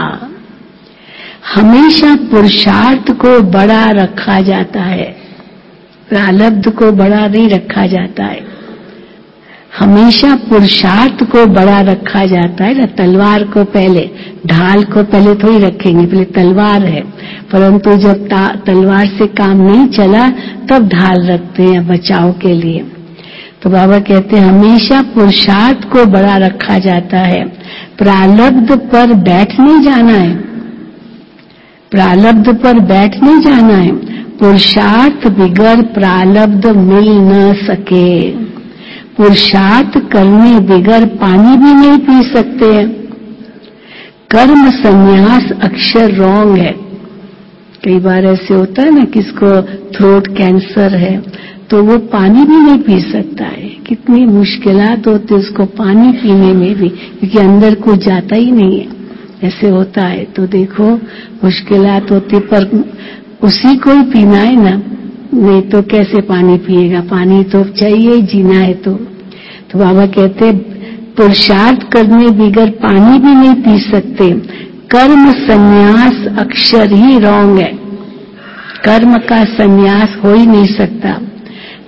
हमेशा पुरुषार्थ को बड़ा रखा जाता है, प्रारब्ध को बड़ा नहीं रखा जाता है। हमेशा पुरुषार्थ को बड़ा रखा जाता है ना। तलवार को पहले, ढाल को पहले थोड़ी रखेंगे, पहले तलवार है, परंतु जब तलवार से काम नहीं चला तब ढाल रखते हैं बचाव के लिए। तो बाबा कहते हैं हमेशा पुरुषार्थ को बड़ा रखा जाता है, प्रारब्ध पर बैठ नहीं जाना है, प्रारब्ध पर बैठ नहीं जाना है। पुरुषार्थ बिगर प्रारब्ध मिल न सके, पुरुषार्थ करने बिगर पानी भी नहीं पी सकते हैं। कर्म संन्यास अक्षर रॉन्ग है। कई बार ऐसे होता है ना, किसको थ्रोट कैंसर है तो वो पानी भी नहीं पी सकता है। कितनी मुश्किलात होती है उसको पानी पीने में भी, क्योंकि अंदर कुछ जाता ही नहीं है। ऐसे होता है तो देखो मुश्किलात होती, पर उसी को ही पीना है ना, नहीं तो कैसे पानी पिएगा? पानी तो चाहिए, जीना है तो बाबा कहते पुरुषार्थ करने बिगर पानी भी नहीं पी सकते। कर्म संन्यास अक्षर ही रॉन्ग है, कर्म का संन्यास हो ही नहीं सकता।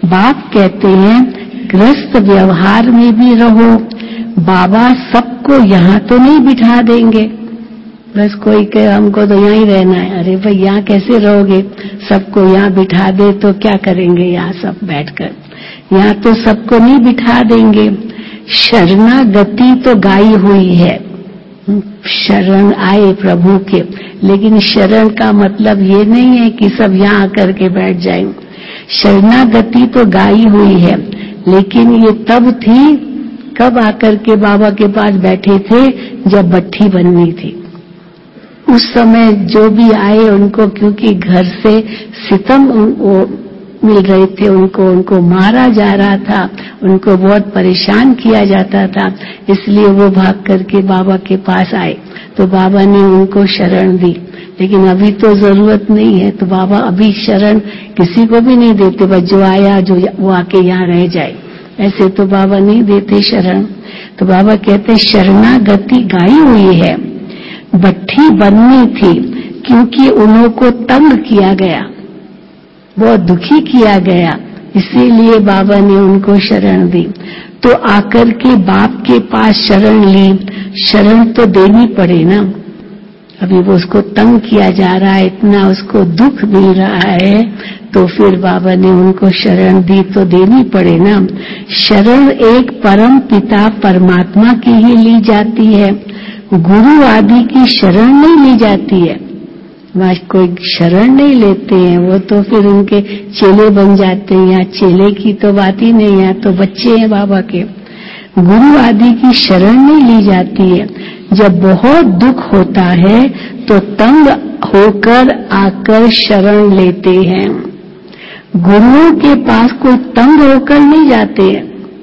बाप कहते हैं गृहस्थ व्यवहार में भी रहो, बाबा सबको यहाँ तो नहीं बिठा देंगे। बस कोई कहे हमको तो यहाँ ही रहना है, अरे भाई यहाँ कैसे रहोगे, सबको यहाँ बिठा दे तो क्या करेंगे यहाँ सब बैठकर, यहाँ तो सबको नहीं बिठा देंगे। शरणागति तो गाई हुई है, शरण आए प्रभु के, लेकिन शरण का मतलब ये नहीं है कि सब यहाँ आकर के बैठ जाएं। शरणागति तो गाई हुई है, लेकिन ये तब थी, कब आकर के बाबा के पास बैठे थे, जब भट्ठी बननी थी। उस समय जो भी आए उनको, क्योंकि घर से सितम मिल रहे थे, उनको मारा जा रहा था, उनको बहुत परेशान किया जाता था, इसलिए वो भाग करके बाबा के पास आए, तो बाबा ने उनको शरण दी। लेकिन अभी तो जरूरत नहीं है, तो बाबा अभी शरण किसी को भी नहीं देते, बस जो आया जो वो आके यहाँ रह जाए, ऐसे तो बाबा नहीं देते शरण। तो बाबा कहते शरणागति गाई हुई है, भट्ठी बननी थी, क्योंकि उन्हों को तंग किया गया, बहुत दुखी किया गया, इसीलिए बाबा ने उनको शरण दी। तो आकर के बाप के पास शरण ली, शरण तो देनी पड़े ना, अभी वो उसको तंग किया जा रहा है, इतना उसको दुख मिल रहा है, तो फिर बाबा ने उनको शरण दी तो देनी पड़े ना। शरण एक परम पिता परमात्मा की ही ली जाती है, गुरु आदि की शरण नहीं ली जाती है। वहाँ कोई शरण नहीं लेते हैं, वो तो फिर उनके चेले बन जाते हैं, या चेले की तो बात ही नहीं है, तो बच्चे हैं बाबा के। गुरु आदि की शरण नहीं ली जाती है। जब बहुत दुख होता है तो तंग होकर आकर शरण लेते हैं। गुरुओं के पास कोई तंग होकर नहीं जाते हैं,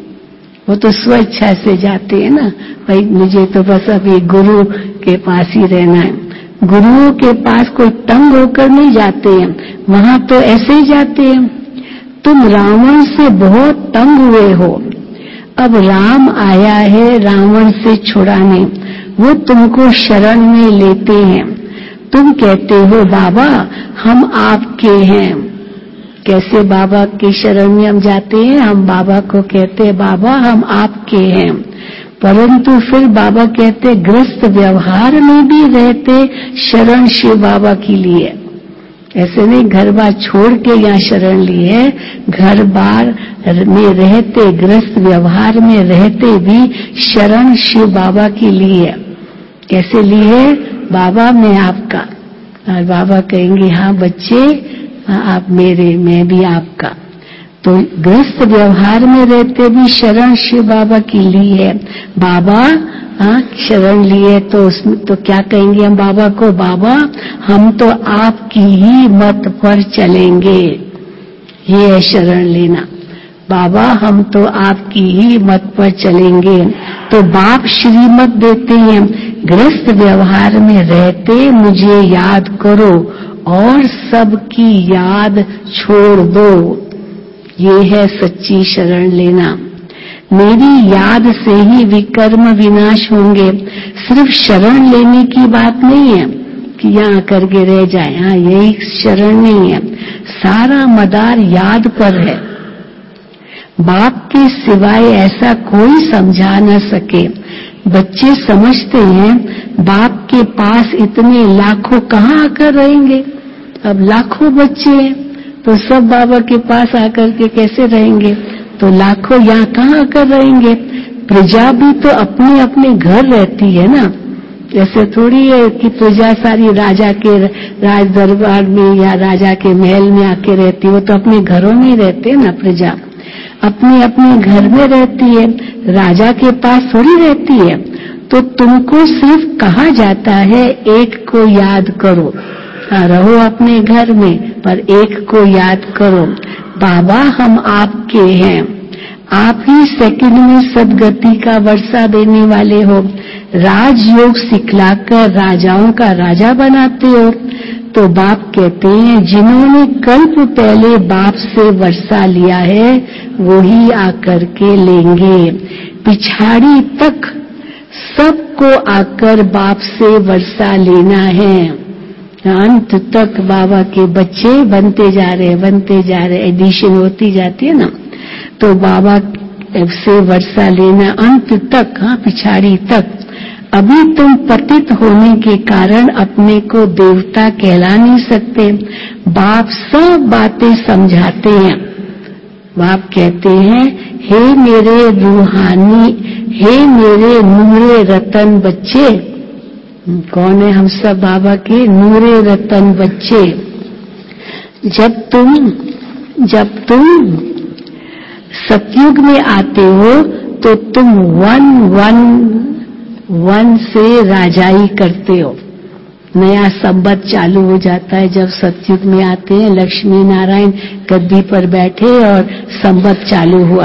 वो तो स्वेच्छा से जाते हैं ना, भाई मुझे तो बस अभी गुरु के पास ही रहना है। गुरुओं के पास कोई तंग होकर नहीं जाते हैं, वहां तो ऐसे ही जाते हैं। तुम रावण से बहुत तंग हुए हो, अब राम आया है रावण से छुड़ाने, वो तुमको शरण में लेते हैं। तुम कहते हो बाबा हम आपके हैं। कैसे बाबा की शरण में हम जाते हैं, हम बाबा को कहते हैं बाबा हम आपके हैं, परंतु फिर बाबा कहते गृहस्थ व्यवहार में भी रहते शरण शिव बाबा की लिए। ऐसे नहीं घर बार छोड़ के यहाँ शरण ली है, घर बार में रहते, गृहस्थ व्यवहार में रहते भी शरण शिव बाबा की ली है। कैसे ली है, बाबा मैं आपका, और बाबा कहेंगे हाँ बच्चे आप मेरे, मैं भी आपका। तो गृहस्थ व्यवहार में रहते भी शरण शिव बाबा की ली है। बाबा शरण लिए तो उसमें तो क्या कहेंगे हम बाबा को, बाबा हम तो आपकी ही मत पर चलेंगे। ये है शरण लेना, बाबा हम तो आपकी ही मत पर चलेंगे। तो बाप श्रीमत देते हैं, गृहस्थ व्यवहार में रहते मुझे याद करो और सबकी याद छोड़ दो। ये है सच्ची शरण लेना। मेरी याद से ही विकर्म विनाश होंगे। सिर्फ शरण लेने की बात नहीं है कि यहाँ करके रह जाए, हाँ यही शरण नहीं है, सारा मदार याद पर है। बाप के सिवाय ऐसा कोई समझा न सके। बच्चे समझते हैं बाप के पास इतने लाखों कहाँ आकर रहेंगे, अब लाखों बच्चे हैं तो सब बाबा के पास आकर के कैसे रहेंगे, तो लाखों यहाँ कहाँ आकर रहेंगे। प्रजा भी तो अपने अपने घर रहती है ना, ऐसे थोड़ी है कि प्रजा सारी राजा के राज दरबार में या राजा के महल में आके रहती, वो तो अपने घरों में रहते ना। प्रजा अपने अपने घर में रहती है, राजा के पास थोड़ी रहती है। तो तुमको सिर्फ कहा जाता है एक को याद करो, रहो अपने घर में पर एक को याद करो, बाबा हम आपके हैं। आप ही सेकंड में सदगति का वर्षा देने वाले हो, राजयोग सिखलाकर राजाओं का राजा बनाते हो। तो बाप कहते हैं जिन्होंने कल्प पहले बाप से वर्षा लिया है वही आकर के लेंगे। पिछाड़ी तक सबको आकर बाप से वर्षा लेना है। अंत तक बाबा के बच्चे बनते जा रहे, एडिशन होती जाती है ना। तो बाबा से वर्षा लेना अंत तक, पिछाड़ी तक। अभी तुम पतित होने के कारण अपने को देवता कहला नहीं सकते। बाप सब बातें समझाते हैं। बाप कहते हैं, हे मेरे रूहानी, हे मेरे नूरे रतन बच्चे। कौन है हम सब? बाबा के नूरे रतन बच्चे। जब तुम सतयुग में आते हो तो तुम वन से राजाई करते हो। नया संबत चालू हो जाता है जब सतयुग में आते हैं। लक्ष्मी नारायण गद्दी पर बैठे और संबत चालू हुआ।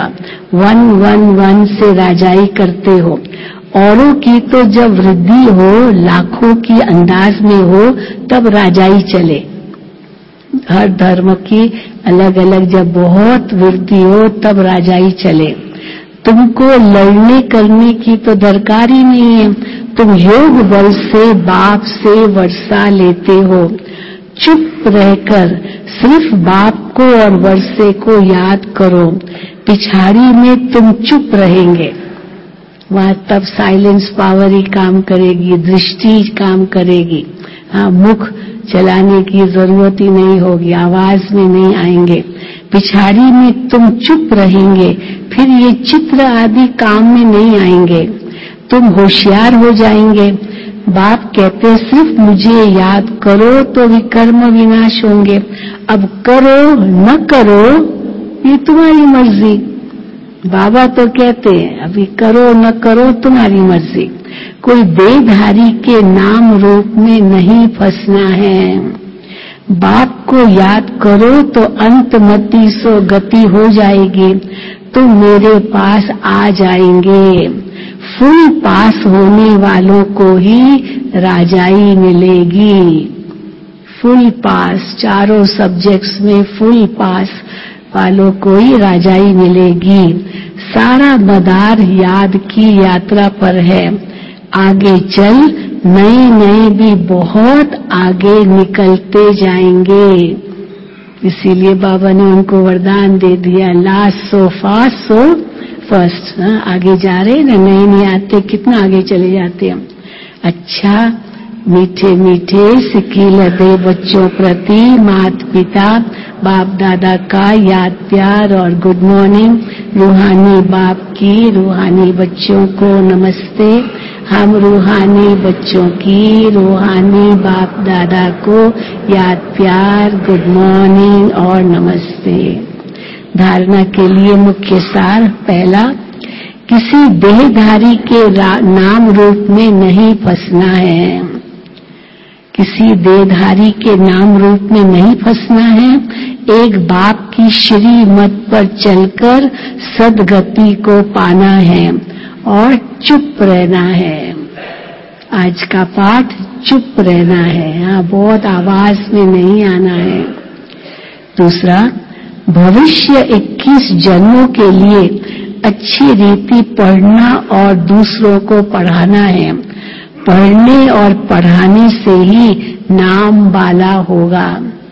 वन से राजाई करते हो। औरों की तो जब वृद्धि हो, लाखों की अंदाज में हो, तब राजाई चले। हर धर्म की अलग अलग जब बहुत वृद्धि हो तब राजाई चले। तुमको लड़ने करने की तो दरकार ही नहीं है। तुम योग बल से बाप से वर्षा लेते हो। चुप रहकर सिर्फ बाप को और वर्षे को याद करो। पिछाड़ी में तुम चुप रहेंगे, वहां तब साइलेंस पावर ही काम करेगी, दृष्टि काम करेगी। मुख चलाने की जरूरत ही नहीं होगी, आवाज में नहीं आएंगे। पिछाड़ी में तुम चुप रहेंगे, फिर ये चित्र आदि काम में नहीं आएंगे। तुम होशियार हो जाएंगे। बाप कहते सिर्फ मुझे याद करो तो विकर्म विनाश होंगे। अब करो न करो ये तुम्हारी मर्जी। बाबा तो कहते हैं अभी करो न करो तुम्हारी मर्जी। कोई देहधारी के नाम रूप में नहीं फंसना है। बाप को याद करो तो अंतमति सो गति हो जाएगी। तुम मेरे पास आ जाएंगे। फुल पास होने वालों को ही राजाई मिलेगी। फुल पास, चारों सब्जेक्ट्स में फुल पास वालों को ही राजाई मिलेगी। सारा मदार याद की यात्रा पर है। आगे चल, नए भी बहुत आगे निकलते जाएंगे। इसीलिए बाबा ने उनको वरदान दे दिया, last so fast so first. आगे जा रहे ना, नए आते कितना आगे चले जाते हम। अच्छा, मीठे मीठे सिक्की लदे बच्चों प्रति माता पिता बाप दादा का याद प्यार और गुड मॉर्निंग। रूहानी बाप की रूहानी बच्चों को नमस्ते। हम रूहानी बच्चों की रूहानी बाप दादा को याद प्यार, गुड मॉर्निंग और नमस्ते। धारणा के लिए मुख्य सार पहला, किसी देहधारी के नाम रूप में नहीं फंसना है। किसी देहधारी के नाम रूप में नहीं फंसना है। एक बाप की श्रीमत पर चलकर सदगति को पाना है और चुप रहना है। आज का पाठ चुप रहना है, बहुत आवाज में नहीं आना है। दूसरा, भविष्य 21 जन्मों के लिए अच्छी रीति पढ़ना और दूसरों को पढ़ाना है। पढ़ने और पढ़ाने से ही नाम वाला होगा।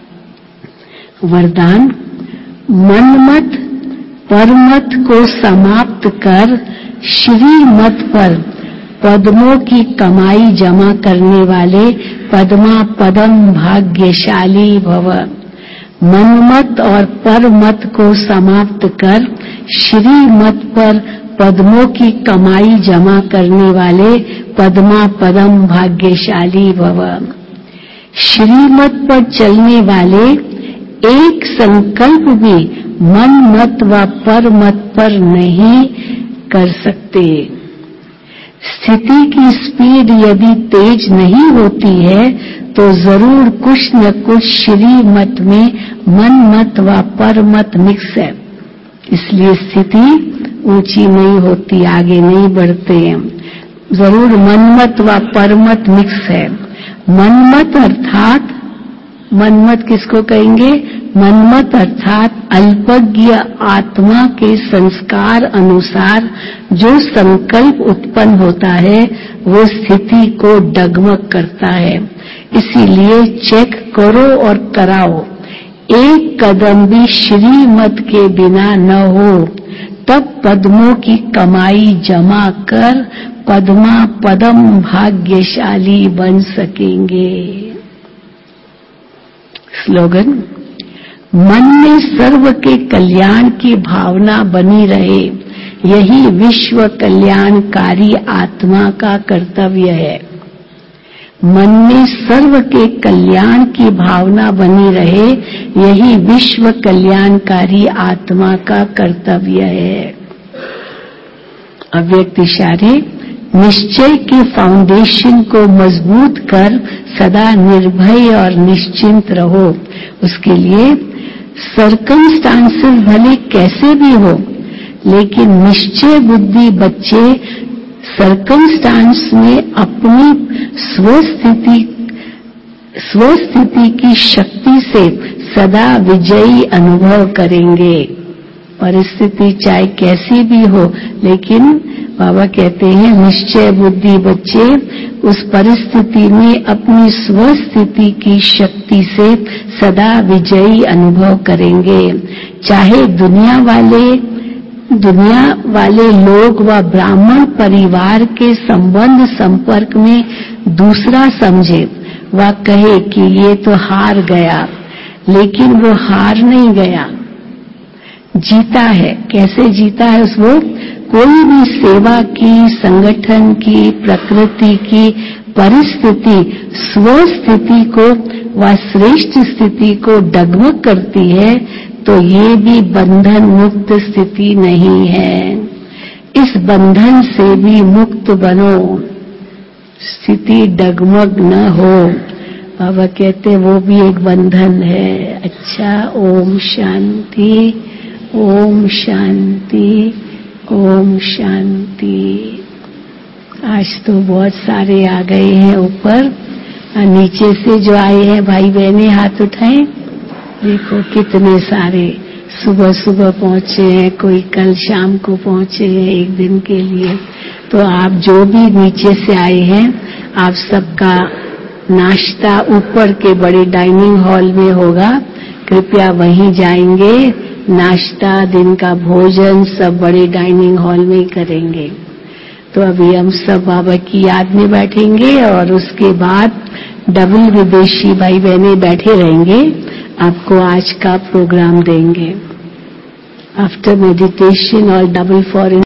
वरदान, मनमत परमत को समाप्त कर श्रीमत पर पद्मों की कमाई जमा करने वाले पद्मा पदम भाग्यशाली भव। मनमत और परमत को समाप्त कर श्रीमत पर पद्मों की कमाई जमा करने वाले पद्मा पदम भाग्यशाली भव। श्रीमत पर चलने वाले एक संकल्प भी मन मत व पर मत पर नहीं कर सकते। स्थिति की स्पीड यदि तेज नहीं होती है तो जरूर कुछ न कुछ श्रीमत में मन मत व पर मत मिक्स है। इसलिए स्थिति ऊंची नहीं होती, आगे नहीं बढ़ते। जरूर मनमत व परमत मिक्स है। मनमत अर्थात, मनमत किसको कहेंगे? मनमत अर्थात अल्पज्ञ आत्मा के संस्कार अनुसार जो संकल्प उत्पन्न होता है वो स्थिति को डगमग करता है। इसीलिए चेक करो और कराओ, एक कदम भी श्रीमत के बिना न हो, तब पद्मों की कमाई जमा कर पद्मा पदम भाग्यशाली बन सकेंगे। स्लोगन, मन में सर्व के कल्याण की भावना बनी रहे, यही विश्व कल्याणकारी आत्मा का कर्तव्य है। मन में सर्व के कल्याण की भावना बनी रहे, यही विश्व कल्याणकारी आत्मा का कर्तव्य है। अव्यक्त इशारे, निश्चय के फाउंडेशन को मजबूत कर सदा निर्भय और निश्चिंत रहो। उसके लिए सर्कमस्टांसेस भले कैसे भी हो, लेकिन निश्चय बुद्धि बच्चे सर्कमस्टांस में अपनी स्वस्थिति की शक्ति से सदा विजयी अनुभव करेंगे। परिस्थिति चाहे कैसी भी हो, लेकिन बाबा कहते हैं निश्चय बुद्धि बच्चे उस परिस्थिति में अपनी स्वस्थिति की शक्ति से सदा विजयी अनुभव करेंगे। चाहे दुनिया वाले लोग व ब्राह्मण परिवार के संबंध संपर्क में दूसरा समझे व कहे कि ये तो हार गया, लेकिन वो हार नहीं गया, जीता है। कैसे जीता है? वो कोई भी सेवा की, संगठन की, प्रकृति की परिस्थिति स्वस्थिति को व श्रेष्ठ स्थिति को डगमग करती है, तो ये भी बंधन मुक्त स्थिति नहीं है। इस बंधन से भी मुक्त बनो, स्थिति डगमग न हो। बाबा कहते वो भी एक बंधन है। अच्छा, ओम शांति, ओम शांति, ओम शांति। आज तो बहुत सारे आ गए हैं ऊपर, नीचे से जो आए हैं भाई बहने हाथ उठाएं। देखो कितने सारे सुबह सुबह पहुंचे हैं, कोई कल शाम को पहुंचे हैं एक दिन के लिए। तो आप जो भी नीचे से आए हैं, आप सबका नाश्ता ऊपर के बड़े डाइनिंग हॉल में होगा, कृपया वहीं जाएंगे। नाश्ता, दिन का भोजन सब बड़े डाइनिंग हॉल में ही करेंगे। तो अभी हम सब बाबा की याद में बैठेंगे और उसके बाद डबल विदेशी भाई बहने बैठे रहेंगे, आपको आज का प्रोग्राम देंगे। आफ्टर मेडिटेशन और डबल फॉरेन